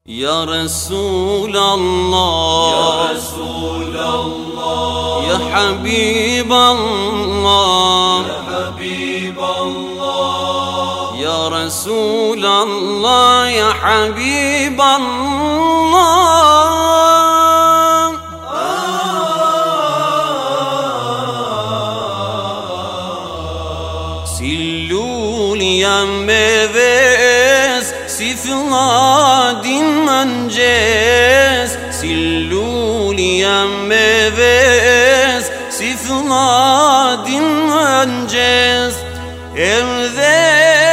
Ya Resulallah, Ya Resulallah, Ya Habiballah, Ya Habiballah, Ya Resulallah, Ya Habiballah. Silluli ya meves sifladin mances, silluli ya meves sifladin mances. Evde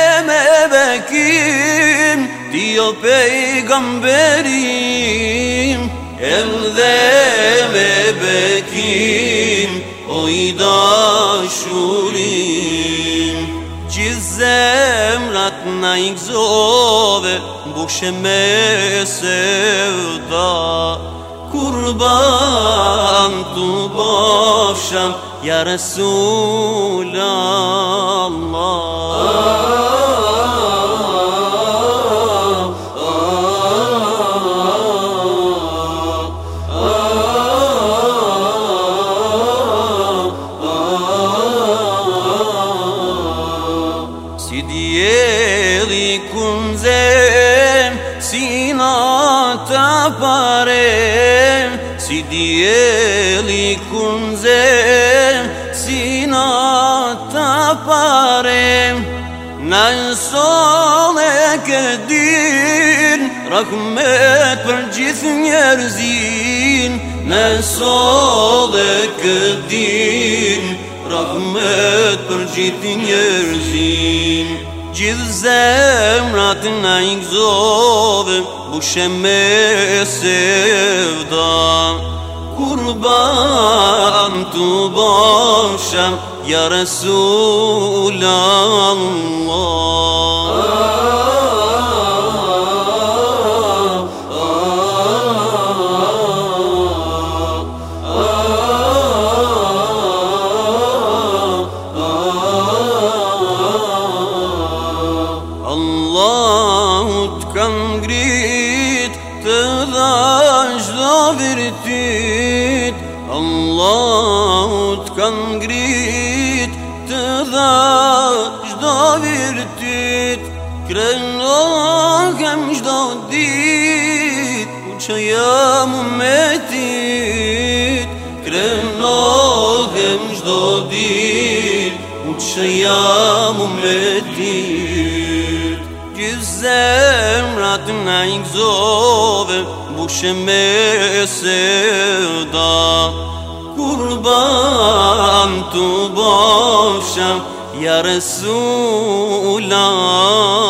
mebekim diyor peygamberim, evde mebekim oydaşurim. Cizemrat naik zove buksheme sevda, kurban tu bafsham ya Resulallah. Sidieli kunzem sinata parem, sidieli kunzem sinata parem. Nasole kedin rahmet për gjithë njerëzin, nasole kedin rahmet për gjithë njerëzin. Gjithë zemrat na i gëzove busheme sevda, kurban tu basham ya Resulallah. Allahut kan ngrit të dhash do virtit, Allahut kan ngrit të dhash do virtit. Krenohem çdo dit u që jam umetit, krenohem çdo dit u që jam umetit. Gjithë zemrat na i gëzove busheme sevda, kurban tu bafsham ya Resulallah.